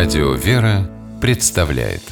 Радио «Вера» представляет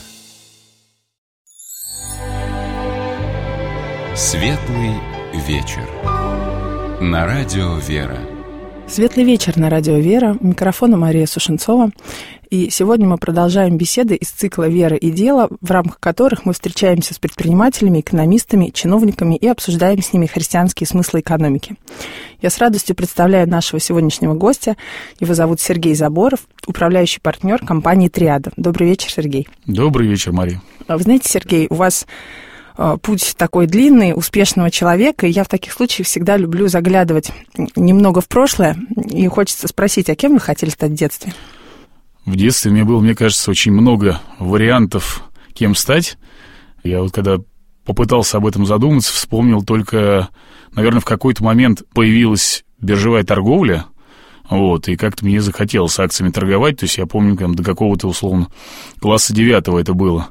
Светлый вечер на Радио «Вера». Светлый вечер на Радио «Вера». У микрофона Мария Сушенцова. И сегодня мы продолжаем беседы из цикла «Вера и дело», в рамках которых мы встречаемся с предпринимателями, экономистами, чиновниками и обсуждаем с ними христианские смыслы экономики. Я с радостью представляю нашего сегодняшнего гостя. Его зовут Сергей Заборов, управляющий партнер компании «Триада». Добрый вечер, Сергей. Добрый вечер, Мария. Вы знаете, Сергей, у вас путь такой длинный, успешного человека, и я в таких случаях всегда люблю заглядывать немного в прошлое, и хочется спросить, а кем вы хотели стать в детстве? В детстве у меня было, мне кажется, очень много вариантов, кем стать. Я вот когда попытался об этом задуматься, вспомнил только, наверное, в какой-то момент появилась биржевая торговля, и как-то мне захотелось акциями торговать, то есть я помню, до какого-то, условно, класса 9 это было.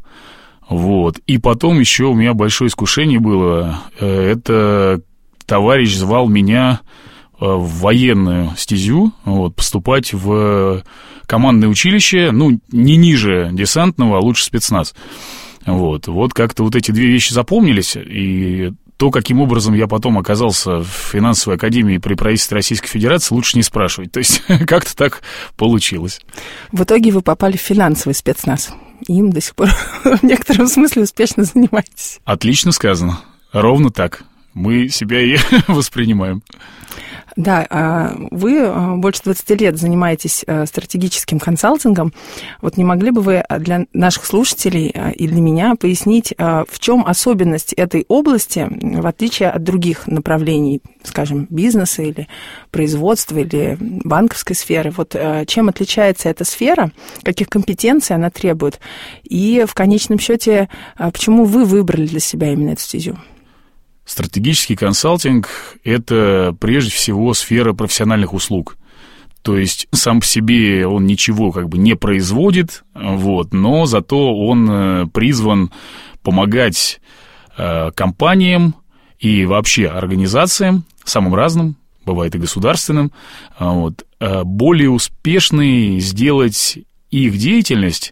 И потом еще у меня большое искушение было, это товарищ звал меня в военную стезю, поступать в командное училище, не ниже десантного, а лучше спецназ. Как-то эти две вещи запомнились, и то, каким образом я потом оказался в финансовой академии при правительстве Российской Федерации, лучше не спрашивать. То есть как-то так получилось. В итоге вы попали в финансовый спецназ. Им до сих пор в некотором смысле успешно занимаетесь. Отлично сказано. Ровно так. Мы себя и воспринимаем. Да, вы больше 20 лет занимаетесь стратегическим консалтингом. Не могли бы вы для наших слушателей и для меня пояснить, в чем особенность этой области, в отличие от других направлений, скажем, бизнеса или производства, или банковской сферы? Чем отличается эта сфера, каких компетенций она требует, и в конечном счете, почему вы выбрали для себя именно эту стезю? Стратегический консалтинг – это прежде всего сфера профессиональных услуг. То есть сам по себе он ничего не производит, но зато он призван помогать компаниям и вообще организациям, самым разным, бывает и государственным, более успешной сделать их деятельность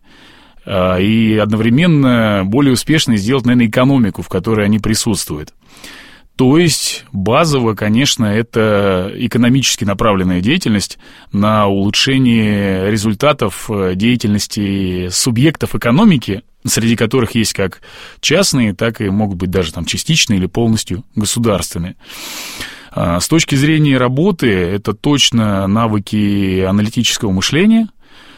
и одновременно более успешной сделать, наверное, экономику, в которой они присутствуют. То есть базово, конечно, это экономически направленная деятельность на улучшение результатов деятельности субъектов экономики, среди которых есть как частные, так и могут быть даже частичные или полностью государственные. С точки зрения работы, это точно навыки аналитического мышления.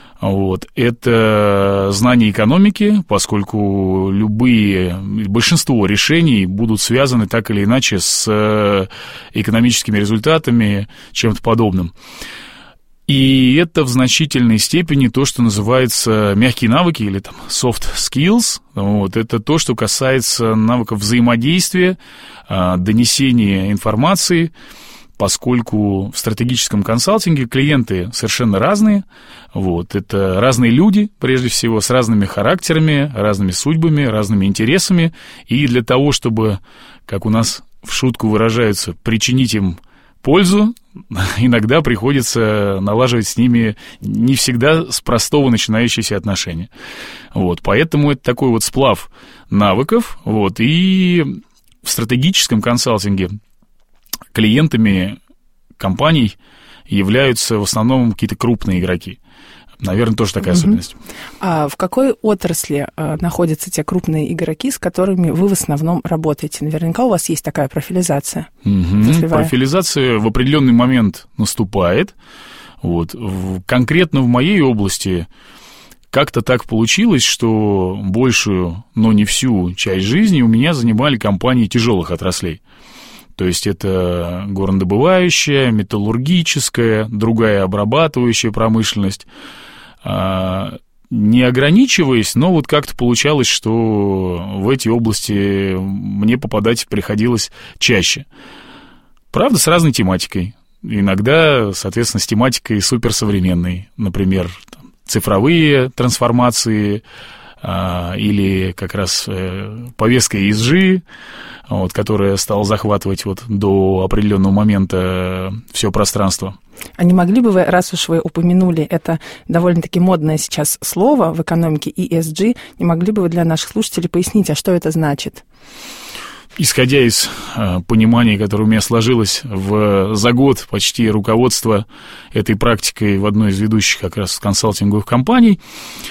Это знание экономики, поскольку большинство решений будут связаны так или иначе с экономическими результатами, чем-то подобным. И это в значительной степени то, что называется мягкие навыки или soft skills. Это то, что касается навыков взаимодействия, донесения информации, поскольку в стратегическом консалтинге клиенты совершенно разные. Это разные люди, прежде всего, с разными характерами, разными судьбами, разными интересами. И для того, чтобы, как у нас в шутку выражаются, причинить им пользу, иногда приходится налаживать с ними не всегда с простого начинающиеся отношения. Поэтому это такой сплав навыков. И в стратегическом консалтинге клиентами компаний являются в основном какие-то крупные игроки. Наверное, тоже такая особенность. А в какой отрасли находятся те крупные игроки, с которыми вы в основном работаете? Наверняка у вас есть такая профилизация. Профилизация в определенный момент наступает. Конкретно в моей области как-то так получилось, что большую, но не всю часть жизни у меня занимали компании тяжелых отраслей. То есть это горнодобывающая, металлургическая, другая обрабатывающая промышленность. Не ограничиваясь, но как-то получалось, что в эти области мне попадать приходилось чаще. Правда, с разной тематикой. Иногда, соответственно, с тематикой суперсовременной. Например, цифровые трансформации, или как раз повестка ESG, вот, которая стала захватывать вот до определенного момента все пространство. А не могли бы вы, раз уж вы упомянули это довольно-таки модное сейчас слово в экономике ESG, не могли бы вы для наших слушателей пояснить, а что это значит? Исходя из понимания, которое у меня сложилось за год почти руководства этой практикой в одной из ведущих как раз консалтинговых компаний,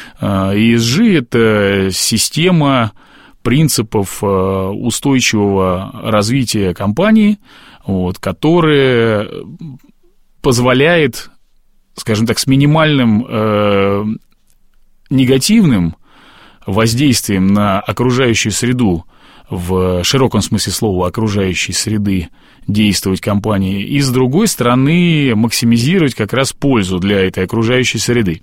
ESG – это система принципов устойчивого развития компании, вот, которая позволяет, скажем так, с минимальным негативным воздействием на окружающую среду, в широком смысле слова окружающей среды, действовать компании, и, с другой стороны, максимизировать как раз пользу для этой окружающей среды.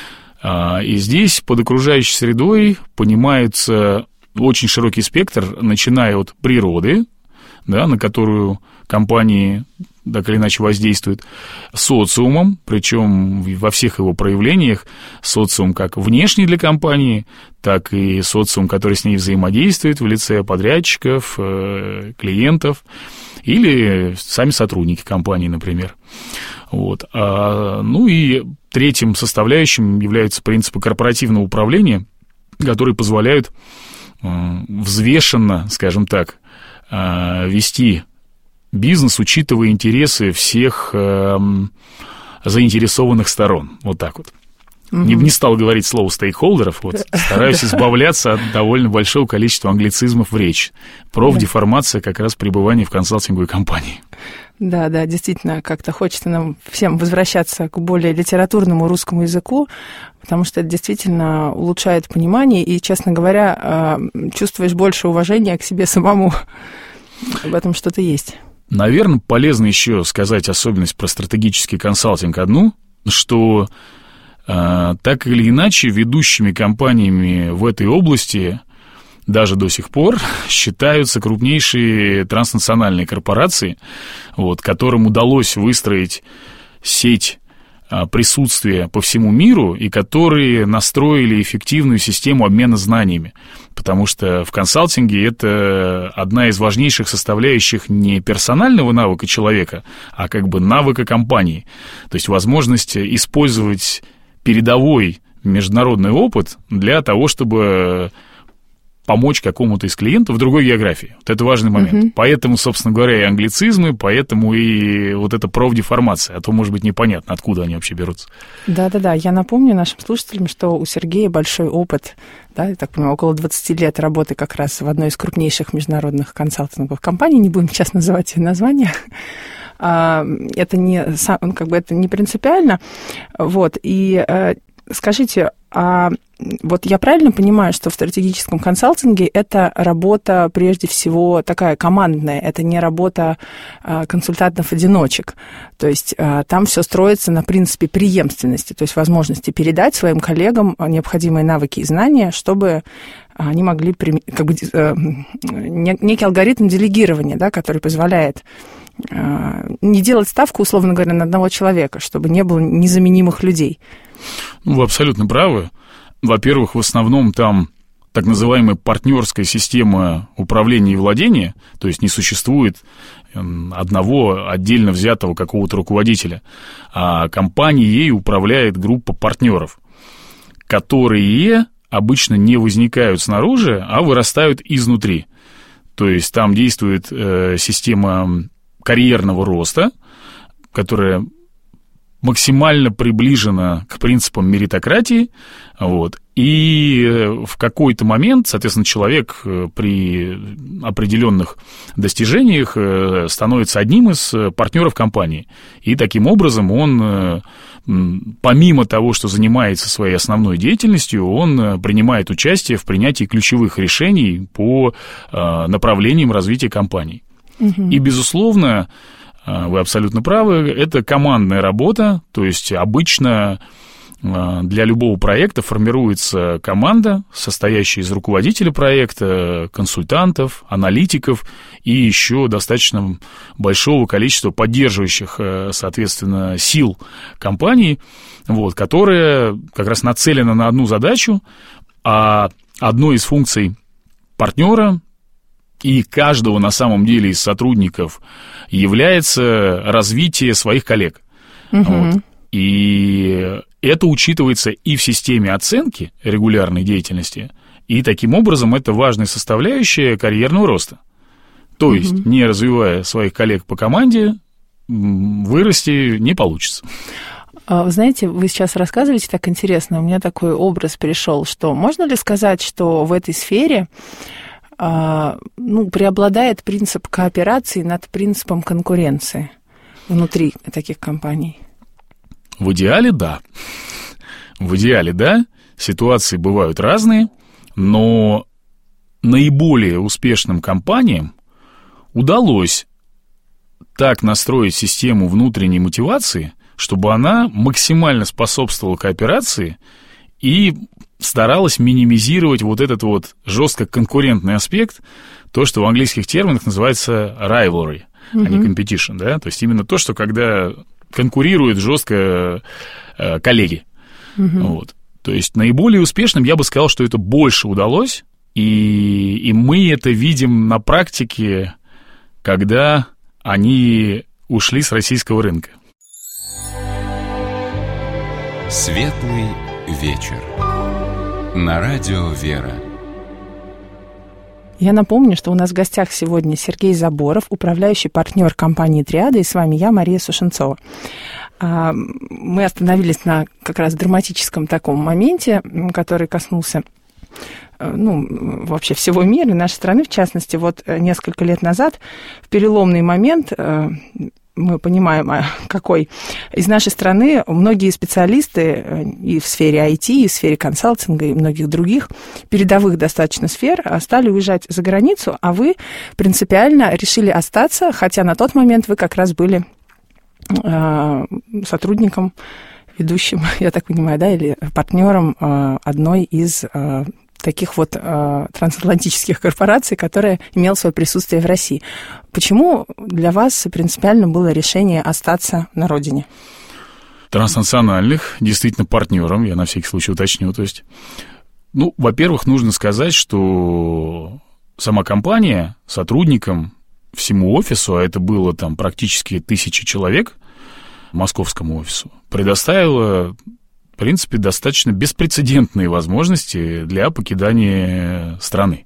И здесь под окружающей средой понимается очень широкий спектр, начиная от природы, да, на которую компании так или иначе воздействуют, социумом, причем во всех его проявлениях, социум как внешний для компании, так и социум, который с ней взаимодействует в лице подрядчиков, клиентов или сами сотрудники компании, например. Вот. Ну и третьим составляющим являются принципы корпоративного управления, которые позволяют взвешенно, скажем так, вести бизнес, учитывая интересы всех заинтересованных сторон. Вот так вот. Не стал говорить слово стейкхолдеров, вот, стараюсь избавляться от довольно большого количества англицизмов в речи. Профдеформация как раз пребывания в консалтинговой компании. Да, действительно, как-то хочется нам всем возвращаться к более литературному русскому языку, потому что это действительно улучшает понимание, и, честно говоря, чувствуешь больше уважения к себе самому. В этом что-то есть. Наверное, полезно еще сказать особенность про стратегический консалтинг одну, что так или иначе ведущими компаниями в этой области даже до сих пор считаются крупнейшие транснациональные корпорации, вот, которым удалось выстроить сеть присутствия по всему миру и которые настроили эффективную систему обмена знаниями. Потому что в консалтинге это одна из важнейших составляющих не персонального навыка человека, а как бы навыка компании. То есть возможность использовать передовой международный опыт для того, чтобы помочь какому-то из клиентов в другой географии. Вот это важный момент. Поэтому, собственно говоря, и англицизмы, поэтому и вот эта профдеформация. А то, может быть, непонятно, откуда они вообще берутся. Да. Я напомню нашим слушателям, что у Сергея большой опыт, да, я так понимаю, около 20 лет работы как раз в одной из крупнейших международных консалтинговых компаний. Не будем сейчас называть ее название. Это не принципиально. Вот. И скажите, вот я правильно понимаю, что в стратегическом консалтинге это работа прежде всего такая командная, это не работа консультантов-одиночек. То есть там все строится на принципе преемственности, то есть возможности передать своим коллегам необходимые навыки и знания, чтобы они могли, как бы, некий алгоритм делегирования, да, который позволяет не делать ставку, условно говоря, на одного человека, чтобы не было незаменимых людей. Вы абсолютно правы. Во-первых, в основном там так называемая партнерская система управления и владения, то есть не существует одного отдельно взятого какого-то руководителя, а компанией управляет группа партнеров, которые обычно не возникают снаружи, а вырастают изнутри. То есть там действует система карьерного роста, которая максимально приближена к принципам меритократии, вот, и в какой-то момент, соответственно, человек при определенных достижениях становится одним из партнеров компании, и таким образом он, помимо того, что занимается своей основной деятельностью, он принимает участие в принятии ключевых решений по направлениям развития компании. И, безусловно, вы абсолютно правы, это командная работа, то есть обычно для любого проекта формируется команда, состоящая из руководителя проекта, консультантов, аналитиков и еще достаточно большого количества поддерживающих, соответственно, сил компании, вот, которая как раз нацелена на одну задачу А одной из функций партнера и каждого на самом деле из сотрудников является развитие своих коллег. Вот. И это учитывается и в системе оценки регулярной деятельности, и таким образом это важная составляющая карьерного роста. То есть, не развивая своих коллег по команде, вырасти не получится. Знаете, вы сейчас рассказываете так интересно, у меня такой образ пришел, что можно ли сказать, что в этой сфере преобладает принцип кооперации над принципом конкуренции внутри таких компаний? В идеале, да. В идеале, да. Ситуации бывают разные, но наиболее успешным компаниям удалось так настроить систему внутренней мотивации, чтобы она максимально способствовала кооперации и старалась минимизировать вот этот вот жестко конкурентный аспект, то, что в английских терминах называется rivalry, а не competition, да, то есть именно то, что когда конкурируют жестко коллеги. Вот. То есть наиболее успешным я бы сказал, что это больше удалось, и мы это видим на практике, когда они ушли с российского рынка. Светлый вечер. На радио «Вера». Я напомню, что у нас в гостях сегодня Сергей Заборов, управляющий партнер компании «Триада», и с вами я, Мария Сушенцова. Мы остановились на как раз драматическом таком моменте, который коснулся вообще всего мира, и нашей страны, в частности. Вот несколько лет назад, в переломный момент, мы понимаем, какой из нашей страны многие специалисты и в сфере IT, и в сфере консалтинга, и многих других передовых достаточно сфер стали уезжать за границу, а вы принципиально решили остаться, хотя на тот момент вы как раз были сотрудником, ведущим, я так понимаю, да, или партнером одной из таких вот трансатлантических корпораций, которая имела свое присутствие в России. Почему для вас принципиально было решение остаться на родине? Транснациональных, действительно, партнером, я на всякий случай уточню, то есть, во-первых, нужно сказать, что сама компания сотрудникам, всему офису, а это было там практически 1000 человек, московскому офису, предоставила, в принципе, достаточно беспрецедентные возможности для покидания страны.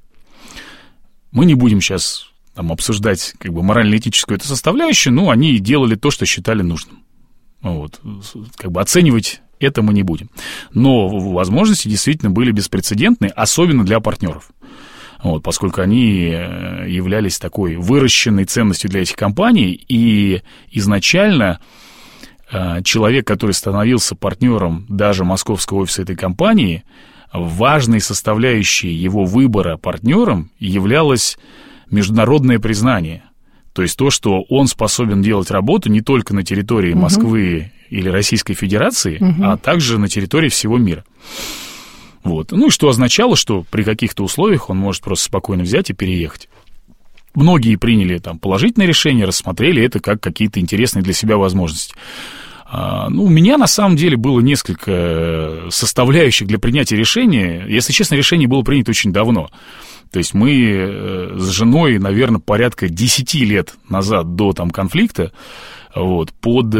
Мы не будем сейчас обсуждать морально-этическую эту составляющую, но они делали то, что считали нужным. Вот. Оценивать это мы не будем. Но возможности действительно были беспрецедентные, особенно для партнеров. Вот, поскольку они являлись такой выращенной ценностью для этих компаний, и изначально человек, который становился партнером даже московского офиса этой компании, важной составляющей его выбора партнером являлось международное признание. То есть то, что он способен делать работу не только на территории Москвы или Российской Федерации, а также на территории всего мира. Вот. И что означало, что при каких-то условиях он может просто спокойно взять и переехать. Многие приняли положительное решение, рассмотрели это как какие-то интересные для себя возможности. У меня, на самом деле, было несколько составляющих для принятия решения. Если честно, решение было принято очень давно. То есть мы с женой, наверное, порядка 10 лет назад до конфликта, под,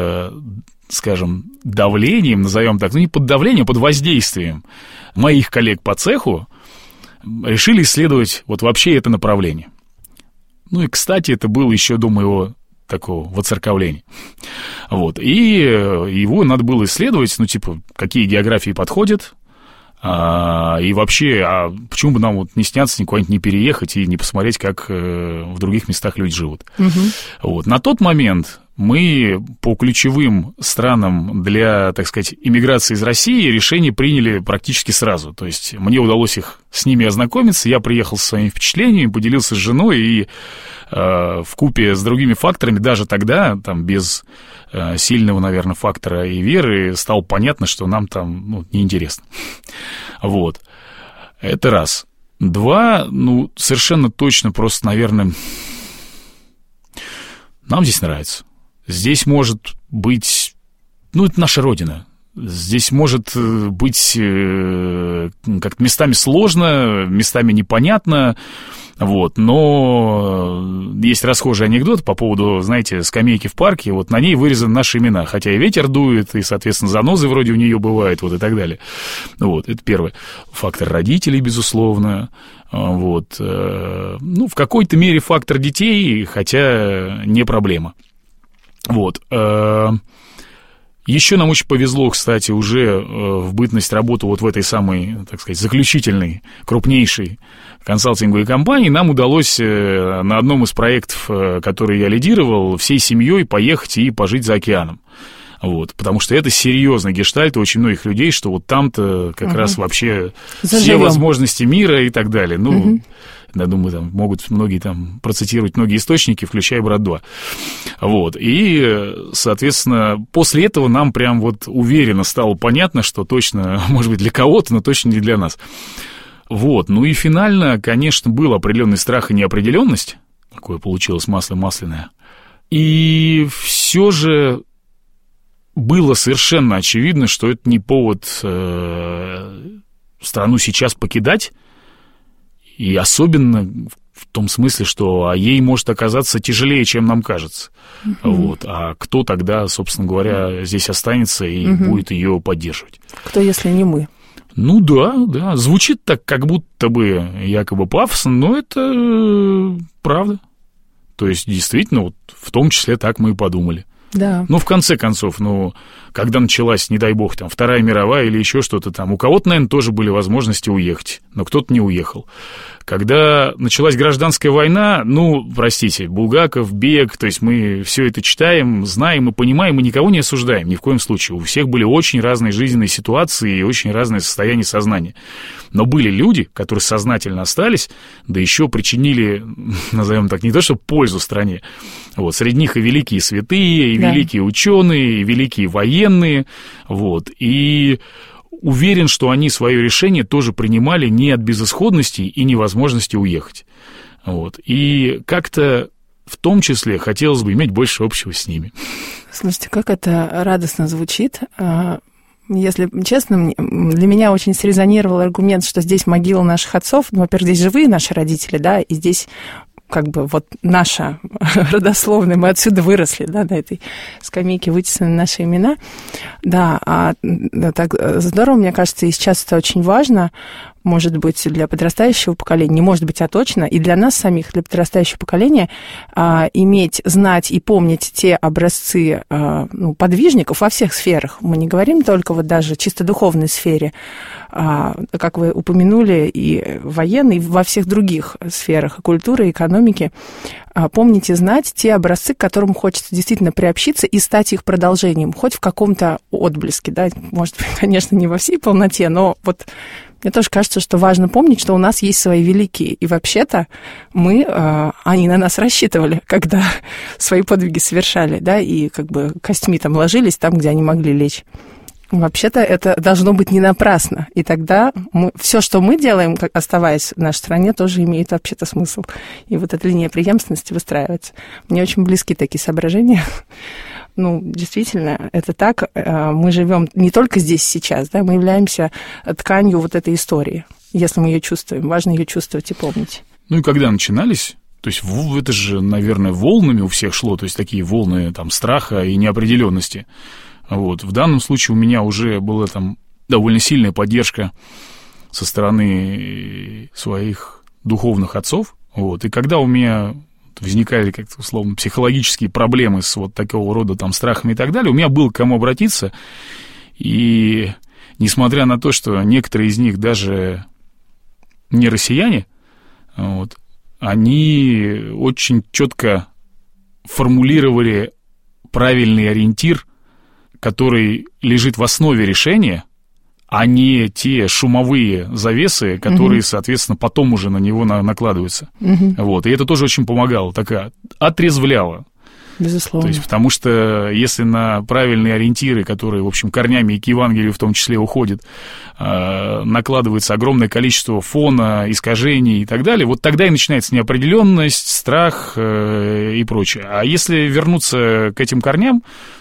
скажем, давлением, назовем так, не под давлением, а под воздействием моих коллег по цеху, решили исследовать вообще это направление. И, кстати, это было еще до моего такого воцерковления. И его надо было исследовать, какие географии подходят, и вообще, почему бы нам не сняться, никуда-нибудь не переехать и не посмотреть, как в других местах люди живут. На тот момент мы по ключевым странам для, так сказать, иммиграции из России решение приняли практически сразу. То есть мне удалось с ними ознакомиться, я приехал со своими впечатлениями, поделился с женой, и вкупе с другими факторами, даже тогда, без сильного, наверное, фактора и веры, стало понятно, что нам неинтересно. Это раз. Два, совершенно точно просто, наверное, нам здесь нравится. Здесь может быть... это наша родина. Здесь может быть как-то местами сложно, местами непонятно, вот, но есть расхожий анекдот по поводу, знаете, скамейки в парке, вот на ней вырезаны наши имена, хотя и ветер дует, и, соответственно, занозы вроде у нее бывают, вот, и так далее. Вот, это первый фактор родителей, безусловно, вот, ну, в какой-то мере фактор детей, хотя не проблема. Вот, еще нам очень повезло, кстати, уже в бытность работы вот в этой самой, так сказать, заключительной, крупнейшей консалтинговой компании. Нам удалось на одном из проектов, который я лидировал, всей семьей поехать и пожить за океаном. Вот, потому что это серьезный гештальт у очень многих людей, что вот там-то как раз вообще все возможности мира и так далее. Ну, я думаю, там могут многие там процитировать многие источники, включая «Брат-2». Вот, и, соответственно, после этого нам прям вот уверенно стало понятно, что точно, может быть, для кого-то, но точно не для нас. Вот, ну и финально, конечно, был определенный страх и неопределенность, такое получилось масло масляное, и все же было совершенно очевидно, что это не повод страну сейчас покидать, и особенно в том смысле, что ей может оказаться тяжелее, чем нам кажется. Вот. А кто тогда, собственно говоря, здесь останется и будет ее поддерживать? Кто, если не мы? Ну да, звучит так, как будто бы якобы пафосно, но это правда. То есть, действительно, вот в том числе так мы и подумали. Да. Ну, в конце концов, ну, когда началась, не дай бог, там, Вторая мировая или еще что-то там, у кого-то, наверное, тоже были возможности уехать, но кто-то не уехал. Когда началась гражданская война, ну, простите, Булгаков, Бег, то есть мы все это читаем, знаем и понимаем, и никого не осуждаем, ни в коем случае. У всех были очень разные жизненные ситуации и очень разное состояние сознания. Но были люди, которые сознательно остались, да еще причинили, назовем так, не то что пользу стране. Вот, среди них и великие святые, и великие ученые, и великие военные, вот, и уверен, что они свое решение тоже принимали не от безысходности и невозможности уехать, вот, и как-то в том числе хотелось бы иметь больше общего с ними. Слушайте, как это радостно звучит. Если честно, для меня очень срезонировал аргумент, что здесь могила наших отцов. Ну, во-первых, здесь живые наши родители, да, и здесь как бы вот наша родословная, мы отсюда выросли, да, на этой скамейке вытеснены наши имена. Да, так здорово, мне кажется, и сейчас это очень важно, может быть, для подрастающего поколения, не может быть, а точно, и для нас самих, для подрастающего поколения, иметь, знать и помнить те образцы подвижников во всех сферах. Мы не говорим только вот даже чисто духовной сфере, как вы упомянули, и военной, и во всех других сферах, и культуры, и экономики. Помните, знать те образцы, к которым хочется действительно приобщиться и стать их продолжением, хоть в каком-то отблеске, да, может быть, конечно, не во всей полноте, но вот мне тоже кажется, что важно помнить, что у нас есть свои великие, и вообще-то они на нас рассчитывали, когда свои подвиги совершали, да, и как бы костьми там ложились там, где они могли лечь. Вообще-то это должно быть не напрасно, и тогда все, что мы делаем, оставаясь в нашей стране, тоже имеет вообще-то смысл, и вот эта линия преемственности выстраивается. Мне очень близки такие соображения. Ну, действительно, это так. Мы живем не только здесь сейчас, да, мы являемся тканью вот этой истории. Если мы ее чувствуем, важно ее чувствовать и помнить. Ну и когда начинались, то есть это же, наверное, волнами у всех шло, то есть такие волны там страха и неопределенности. Вот. В данном случае у меня уже была там довольно сильная поддержка со стороны своих духовных отцов. Вот. И когда у меня возникали как-то условно психологические проблемы с вот такого рода там страхами и так далее, у меня было к кому обратиться, и несмотря на то, что некоторые из них даже не россияне, вот, они очень четко формулировали правильный ориентир, который лежит в основе решения, а не те шумовые завесы, которые, соответственно, потом уже на него накладываются. Вот. И это тоже очень помогало, такая отрезвляло. Безусловно. То есть, потому что если на правильные ориентиры, которые, в общем, корнями и к Евангелию в том числе уходят, накладывается огромное количество фона, искажений и так далее, вот тогда и начинается неопределенность, страх и прочее. А если вернуться к этим корням,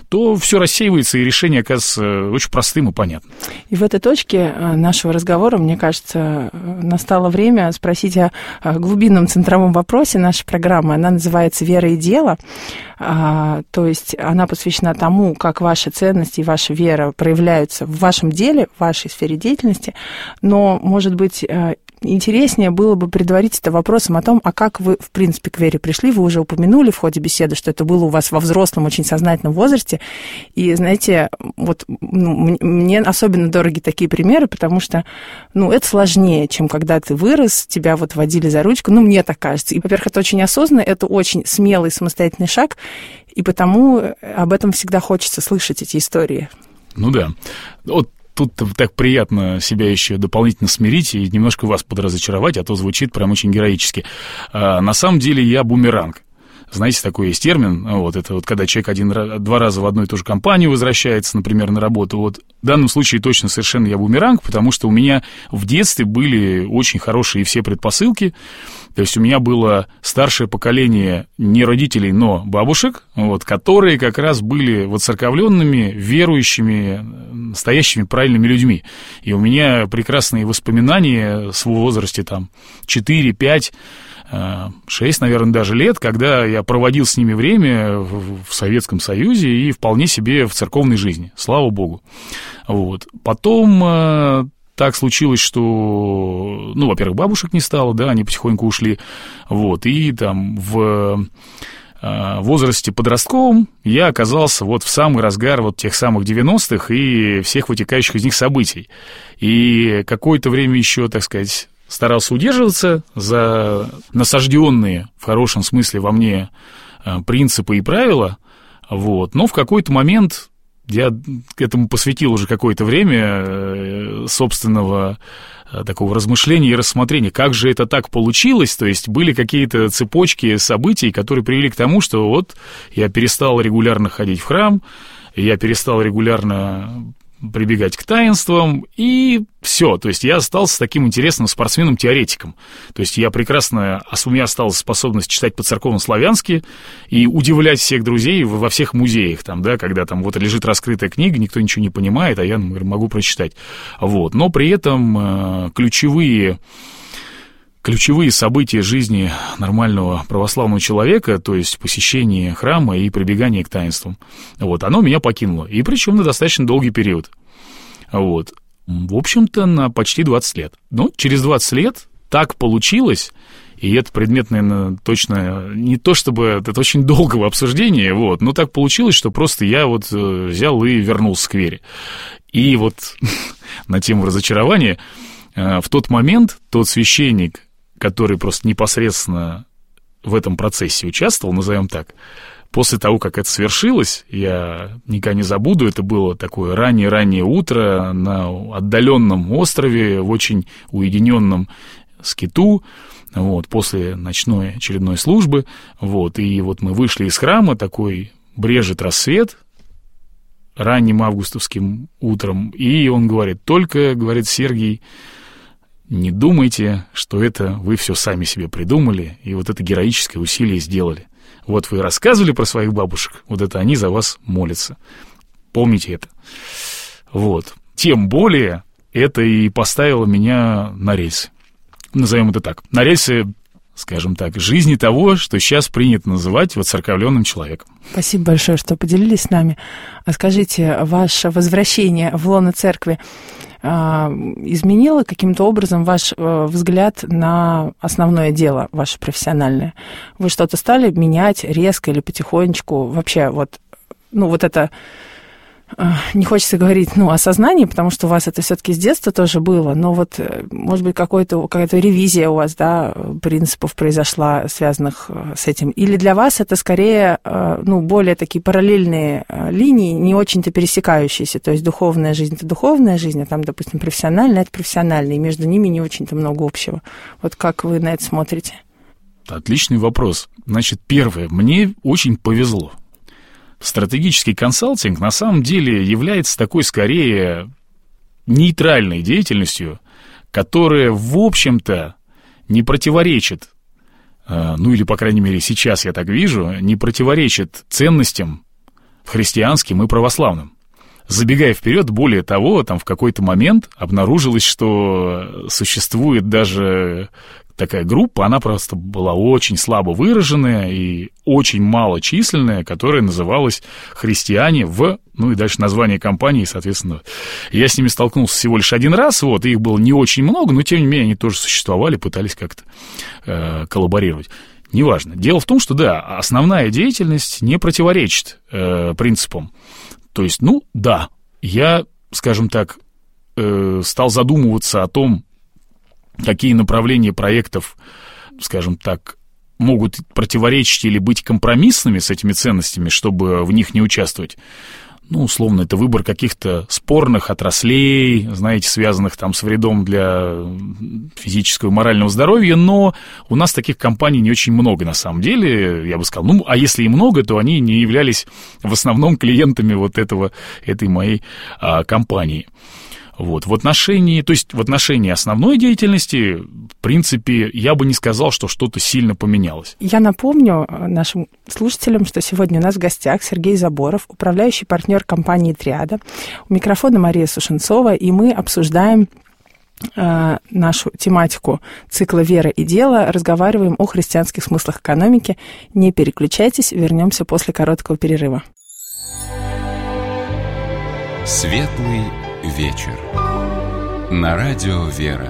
то все рассеивается, и решение оказывается очень простым и понятным. И в этой точке нашего разговора, мне кажется, настало время спросить о глубинном центровом вопросе нашей программы. Она называется «Вера и дело». То есть она посвящена тому, как ваши ценности и ваша вера проявляются в вашем деле, в вашей сфере деятельности. Но, может быть, интереснее было бы предварить это вопросом о том, а как вы, в принципе, к вере пришли. Вы уже упомянули в ходе беседы, что это было у вас во взрослом, очень сознательном возрасте. И, знаете, вот мне особенно дороги такие примеры, потому что, это сложнее, чем когда ты вырос, тебя вот водили за ручку. Мне так кажется. И, во-первых, это очень осознанно, это очень смелый, самостоятельный шаг, и потому об этом всегда хочется слышать, эти истории. Ну да. Вот тут так приятно себя еще дополнительно смирить и немножко вас подразочаровать, а то звучит прям очень героически. На самом деле я бумеранг. Знаете, такой есть термин, это вот когда человек два раза в одну и ту же компанию возвращается, например, на работу. Вот в данном случае точно совершенно я бумеранг, потому что у меня в детстве были очень хорошие все предпосылки. То есть у меня было старшее поколение не родителей, но бабушек, которые как раз были воцерковленными, верующими, настоящими правильными людьми. И у меня прекрасные воспоминания в своем возрасте, 4, 5, 6, наверное, даже лет, когда я проводил с ними время в Советском Союзе и вполне себе в церковной жизни, слава богу. Потом так случилось, что, во-первых, бабушек не стало, да, они потихоньку ушли, и в возрасте подростковом я оказался в самый разгар тех самых 90-х и всех вытекающих из них событий. И какое-то время еще, так сказать, старался удерживаться за насажденные, в хорошем смысле, во мне принципы и правила, но в какой-то момент я этому посвятил уже какое-то время собственного такого размышления и рассмотрения, как же это так получилось, то есть были какие-то цепочки событий, которые привели к тому, что я перестал регулярно ходить в храм, я перестал регулярно прибегать к таинствам, и все. То есть я остался таким интересным спортсменом-теоретиком. То есть у меня осталась способность читать по-церковно-славянски и удивлять всех друзей во всех музеях, когда лежит раскрытая книга, никто ничего не понимает, а я, могу прочитать. Но при этом ключевые события жизни нормального православного человека, то есть посещение храма и прибегание к таинствам, оно меня покинуло. И причем на достаточно долгий период. В общем-то, на почти 20 лет. Но через 20 лет так получилось, и это предмет, наверное, точно не то чтобы... Это очень долгого обсуждения, но так получилось, что просто я взял и вернулся к вере. И на тему разочарования, в тот момент тот священник, который просто непосредственно в этом процессе участвовал, назовем так, после того, как это свершилось, я никогда не забуду, это было такое раннее-раннее утро на отдаленном острове, в очень уединенном скиту, после ночной очередной службы, и мы вышли из храма, такой брежет рассвет, ранним августовским утром, и он говорит, Сергей, не думайте, что это вы все сами себе придумали и это героическое усилие сделали. Вы рассказывали про своих бабушек, это они за вас молятся. Помните это. Тем более это и поставило меня на рельсы. Назовем это так. На рельсы, скажем так, жизни того, что сейчас принято называть воцерковленным человеком. Спасибо большое, что поделились с нами. А скажите, ваше возвращение в лоно церкви изменило каким-то образом ваш взгляд на основное дело, ваше профессиональное? Вы что-то стали менять резко или потихонечку? Вообще, это... Не хочется говорить, осознание, потому что у вас это все-таки с детства тоже было, но может быть, какая-то ревизия у вас, да, принципов произошла, связанных с этим. Или для вас это скорее, более такие параллельные линии, не очень-то пересекающиеся, то есть духовная жизнь – это духовная жизнь, а допустим, профессиональная – это профессиональная, и между ними не очень-то много общего. Как вы на это смотрите? Отличный вопрос. Значит, первое, мне очень повезло. Стратегический консалтинг на самом деле является такой, скорее, нейтральной деятельностью, которая, в общем-то, не противоречит, или, по крайней мере, сейчас я так вижу, не противоречит ценностям, христианским и православным. Забегая вперед, более того, там в какой-то момент обнаружилось, что существует даже такая группа, она просто была очень слабо выраженная и очень малочисленная, которая называлась «Христиане в...» Ну и дальше название компании, соответственно. Я с ними столкнулся всего лишь один раз, вот, их было не очень много, но тем не менее они тоже существовали, пытались как-то коллаборировать. Неважно. Дело в том, что, да, основная деятельность не противоречит принципам. То есть, ну, да, я, скажем так, стал задумываться о том, какие направления проектов, скажем так, могут противоречить или быть компромиссными с этими ценностями, чтобы в них не участвовать. Ну, условно, это выбор каких-то спорных отраслей, знаете, связанных там с вредом для физического и морального здоровья, но у нас таких компаний не очень много на самом деле, я бы сказал. Ну, а если и много, то они не являлись в основном клиентами вот этой моей компании. Вот. В отношении основной деятельности, в принципе, я бы не сказал, что что-то сильно поменялось. Я напомню нашим слушателям, что сегодня у нас в гостях Сергей Заборов, управляющий партнер компании «Триада». У микрофона Мария Сушенцова, и мы обсуждаем нашу тематику цикла «Вера и дело», разговариваем о христианских смыслах экономики. Не переключайтесь, вернемся после короткого перерыва. Светлый вечер. На радио «Вера».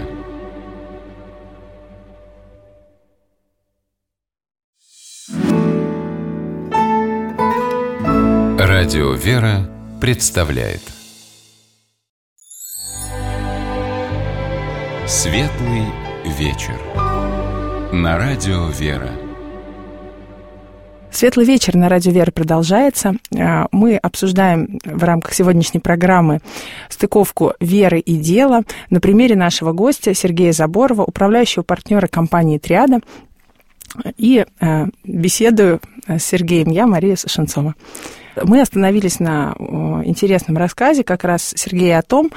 Радио «Вера» представляет Светлый вечер. На радио «Вера». Светлый вечер на радио «Вера» продолжается. Мы обсуждаем в рамках сегодняшней программы стыковку веры и дела на примере нашего гостя Сергея Заборова, управляющего партнера компании «Триада». И беседую с Сергеем я, Мария Сушенцова. Мы остановились на интересном рассказе как раз Сергея о том,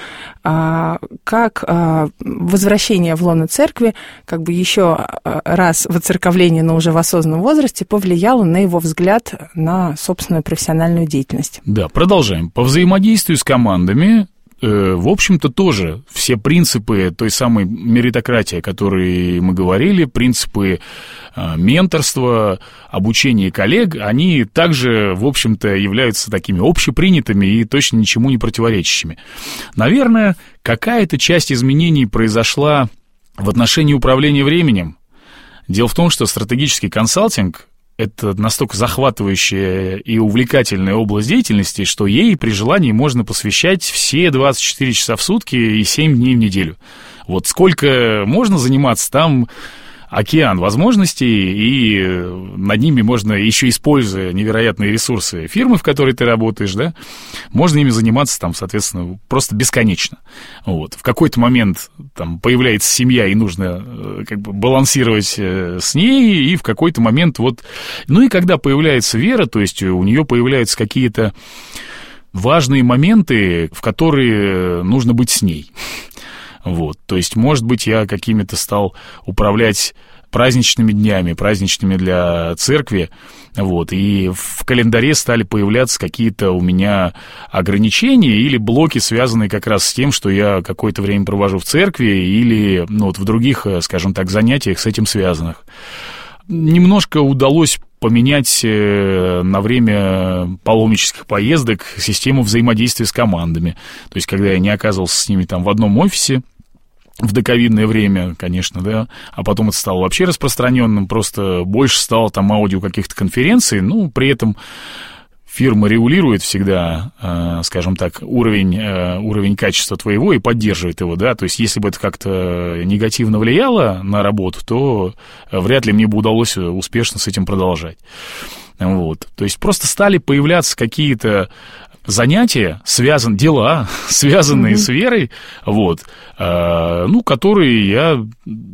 как возвращение в лоно церкви, как бы еще раз воцерковление, но уже в осознанном возрасте, повлияло на его взгляд на собственную профессиональную деятельность. Да, продолжаем. По взаимодействию с командами, в общем-то, тоже все принципы той самой меритократии, о которой мы говорили, принципы менторства, обучения коллег, они также, в общем-то, являются такими общепринятыми и точно ничему не противоречащими. Наверное, какая-то часть изменений произошла в отношении управления временем. Дело в том, что стратегический консалтинг — это настолько захватывающая и увлекательная область деятельности, что ей при желании можно посвящать все 24 часа в сутки и 7 дней в неделю. Вот сколько можно заниматься, там океан возможностей, и над ними можно, еще используя невероятные ресурсы фирмы, в которой ты работаешь, да, можно ими заниматься, там, соответственно, просто бесконечно. Вот. В какой-то момент там появляется семья, и нужно как бы балансировать с ней, и в какой-то момент вот... Ну и когда появляется вера, то есть у нее появляются какие-то важные моменты, в которые нужно быть с ней. Вот, то есть, может быть, я какими-то стал управлять праздничными днями, праздничными для церкви, вот, и в календаре стали появляться какие-то у меня ограничения или блоки, связанные как раз с тем, что я какое-то время провожу в церкви или, ну, вот в других, скажем так, занятиях с этим связанных. Немножко удалось поменять на время паломнических поездок систему взаимодействия с командами. То есть, когда я не оказывался с ними там в одном офисе, в доковидное время, конечно, да, а потом это стало вообще распространенным, просто больше стало там аудио каких-то конференций, ну, при этом фирма регулирует всегда, скажем так, уровень качества твоего и поддерживает его, да, то есть если бы это как-то негативно влияло на работу, то вряд ли мне бы удалось успешно с этим продолжать. Вот, то есть просто стали появляться какие-то занятия, дела, связанные с верой, вот, ну, которые я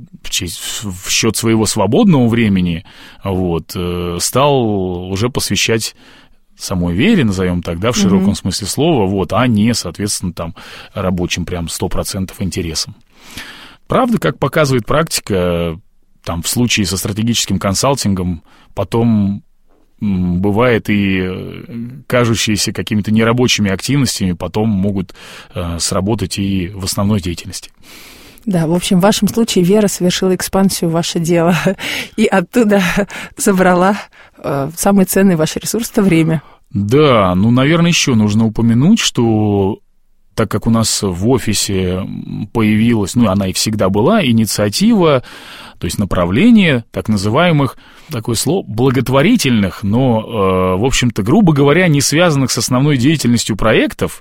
в счет своего свободного времени, вот, стал уже посвящать самой вере, назовем так, да, в широком смысле слова, вот, а не, соответственно, там, рабочим прям 100% интересам. Правда, как показывает практика, там, в случае со стратегическим консалтингом, потом бывает и кажущиеся какими-то нерабочими активностями потом могут сработать и в основной деятельности. Да, в общем, в вашем случае Вера совершила экспансию в ваше дело и оттуда забрала самый ценный ваш ресурс — это время. Да, наверное, еще нужно упомянуть, что так как у нас в офисе появилась, она и всегда была, инициатива, то есть направление так называемых, такое слово, благотворительных, но, в общем-то, грубо говоря, не связанных с основной деятельностью проектов,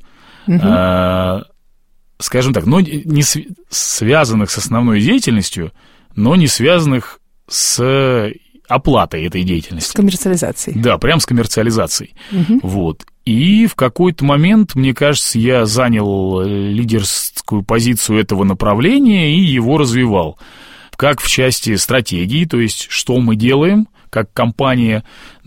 скажем так, но не связанных с основной деятельностью, но не связанных с оплатой этой деятельности. С коммерциализацией. Да, прям с коммерциализацией. Вот. И в какой-то момент, мне кажется, я занял лидерскую позицию этого направления и его развивал. Как в части стратегии, то есть что мы делаем как компания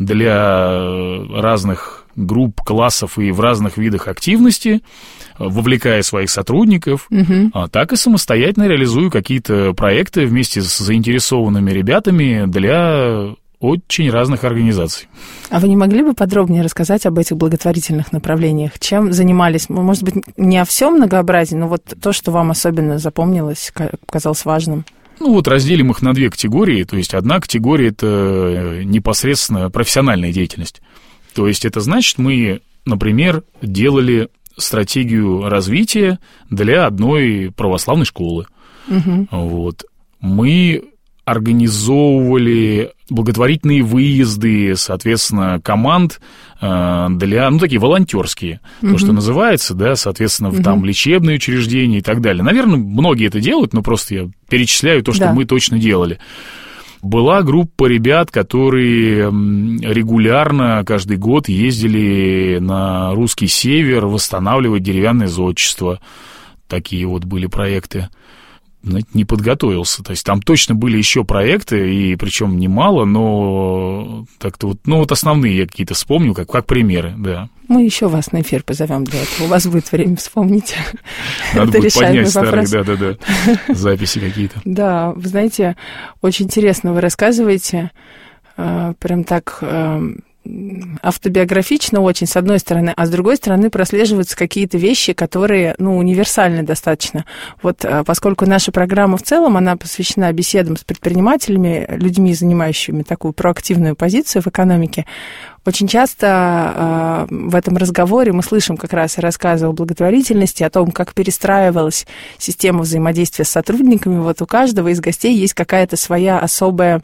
для разных групп, классов и в разных видах активности, вовлекая своих сотрудников, так и самостоятельно реализую какие-то проекты вместе с заинтересованными ребятами для очень разных организаций. А вы не могли бы подробнее рассказать об этих благотворительных направлениях? Чем занимались? Может быть, не о всем многообразии, но вот то, что вам особенно запомнилось, казалось важным. Разделим их на две категории. То есть одна категория – это непосредственно профессиональная деятельность. То есть это значит, мы, например, делали стратегию развития для одной православной школы. Вот. Мы организовывали благотворительные выезды, соответственно, команд для, такие волонтерские, то, что называется, да, соответственно, там лечебные учреждения и так далее. Наверное, многие это делают, но просто я перечисляю то, что мы точно делали. Была группа ребят, которые регулярно каждый год ездили на русский север восстанавливать деревянное зодчество. Такие вот были проекты. Не подготовился. То есть там точно были еще проекты, и причем немало, но так-то основные я какие-то вспомнил, как примеры, да. Мы еще вас на эфир позовем для этого. У вас будет время вспомнить. Надо будет поднять старые, записи какие-то. Да, вы знаете, очень интересно вы рассказываете, прям так автобиографично очень, с одной стороны, а с другой стороны прослеживаются какие-то вещи, которые, универсальны достаточно. Вот поскольку наша программа в целом, она посвящена беседам с предпринимателями, людьми, занимающими такую проактивную позицию в экономике, очень часто в этом разговоре мы слышим как раз и рассказы о благотворительности, о том, как перестраивалась система взаимодействия с сотрудниками. Вот у каждого из гостей есть какая-то своя особая,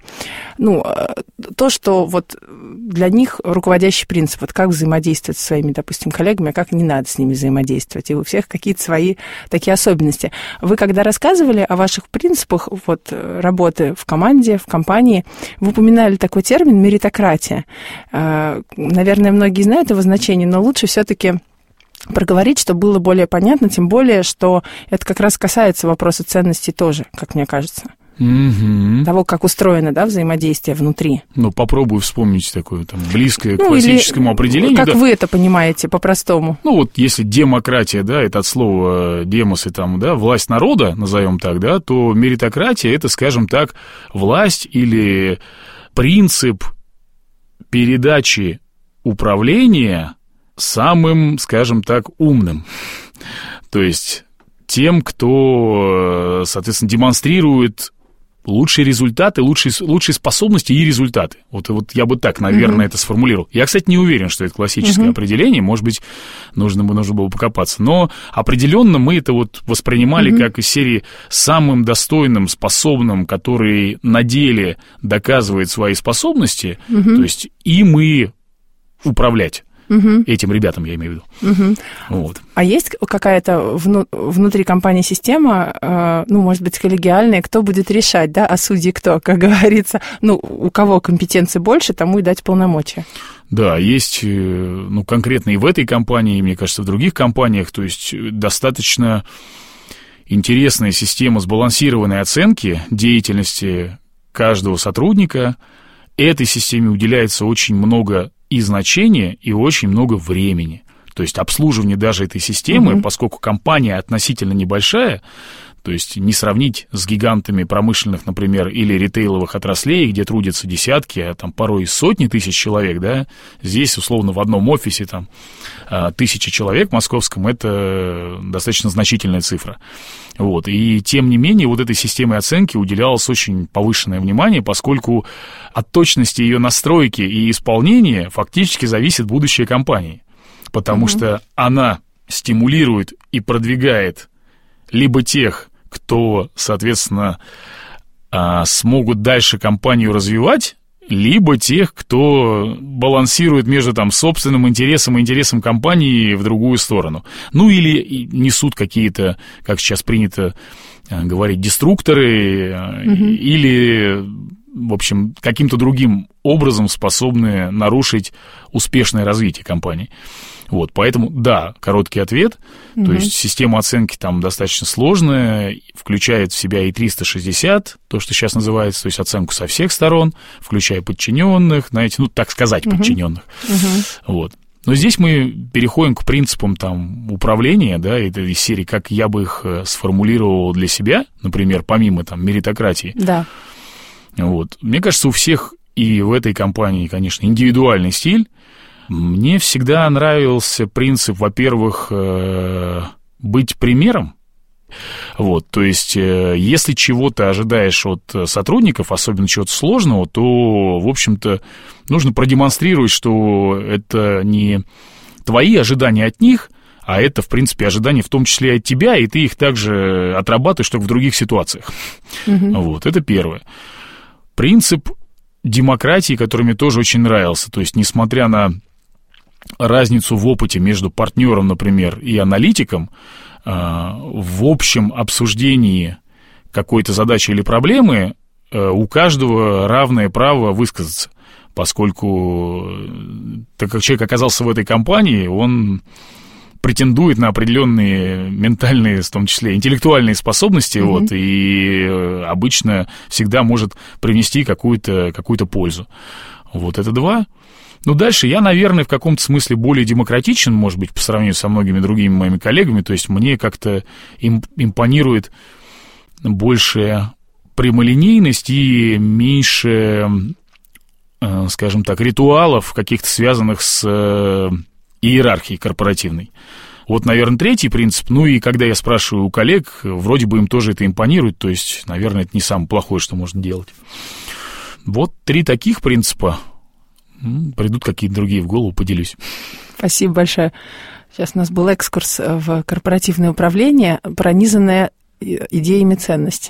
то, что вот для них руководящий принцип, вот как взаимодействовать со своими, допустим, коллегами, а как не надо с ними взаимодействовать. И у всех какие-то свои такие особенности. Вы когда рассказывали о ваших принципах работы в команде, в компании, вы упоминали такой термин «меритократия». Наверное, многие знают его значение, но лучше все-таки проговорить, чтобы было более понятно, тем более, что это как раз касается вопроса ценностей тоже, как мне кажется. Того, как устроено, взаимодействие внутри. Попробую вспомнить такое близкое к классическому определению. Как вы это понимаете по-простому? Если демократия, это от слова демос и власть народа, назовем так, то меритократия — это, скажем так, власть или принцип передачи управления самым, скажем так, умным. То есть тем, кто, соответственно, демонстрирует лучшие результаты, лучшие способности и результаты. Вот я бы так, наверное, это сформулировал. Я, кстати, не уверен, что это классическое определение. Может быть, нужно было покопаться. Но определенно мы это воспринимали как из серии самым достойным, способным, который на деле доказывает свои способности, то есть им и управлять. Этим ребятам, я имею в виду. Вот. А есть какая-то внутри компании система, может быть, коллегиальная, кто будет решать, а судьи кто, как говорится, у кого компетенции больше, тому и дать полномочия? Да, есть, конкретно и в этой компании, и, мне кажется, в других компаниях, то есть достаточно интересная система сбалансированной оценки деятельности каждого сотрудника. Этой системе уделяется очень много и значения, и очень много времени. То есть обслуживание даже этой системы, поскольку компания относительно небольшая, То есть не сравнить с гигантами промышленных, например, или ритейловых отраслей, где трудятся десятки, а там порой сотни тысяч человек, да, здесь, условно, в одном офисе там 1000 человек в московском, это достаточно значительная цифра. Вот. И тем не менее, вот этой системе оценки уделялось очень повышенное внимание, поскольку от точности ее настройки и исполнения фактически зависит будущее компании, потому что она стимулирует и продвигает либо тех, кто, соответственно, смогут дальше компанию развивать, либо тех, кто балансирует между там собственным интересом и интересом компании в другую сторону. Ну, или несут какие-то, как сейчас принято говорить, деструкторы, или, в общем, каким-то другим образом способны нарушить успешное развитие компании. Вот, поэтому, да, короткий ответ. То есть система оценки там достаточно сложная, включает в себя и 360, то, что сейчас называется, то есть оценку со всех сторон, включая подчиненных, знаете, ну, так сказать, подчиненных. Вот. Но здесь мы переходим к принципам там управления, да, этой серии, как я бы их сформулировал для себя, например, помимо там меритократии. Да. Вот. Мне кажется, у всех и в этой компании, конечно, индивидуальный стиль. Мне всегда нравился принцип, во-первых, быть примером. Вот, то есть, если чего-то ожидаешь от сотрудников, особенно чего-то сложного, то, в общем-то, нужно продемонстрировать, что это не твои ожидания от них, а это, в принципе, ожидания в том числе и от тебя, и ты их также отрабатываешь, только в других ситуациях. Вот, это первое. Принцип демократии, который мне тоже очень нравился, то есть, несмотря на разницу в опыте между партнером, например, и аналитиком, в общем обсуждении какой-то задачи или проблемы у каждого равное право высказаться, поскольку, так как человек оказался в этой компании, он претендует на определенные ментальные, в том числе интеллектуальные способности, вот, и обычно всегда может привнести какую-то пользу. Вот это два. Ну, дальше я, наверное, в каком-то смысле более демократичен, может быть, по сравнению со многими другими моими коллегами, то есть мне как-то импонирует больше прямолинейность и меньше, скажем так, ритуалов, каких-то связанных с иерархией корпоративной. Вот, наверное, третий принцип, ну и когда я спрашиваю у коллег, вроде бы им тоже это импонирует, то есть, наверное, это не самое плохое, что можно делать. Вот 3 таких принципа. Придут какие-то другие в голову, поделюсь. Спасибо большое. Сейчас у нас был экскурс в корпоративное управление, пронизанное идеями ценностей.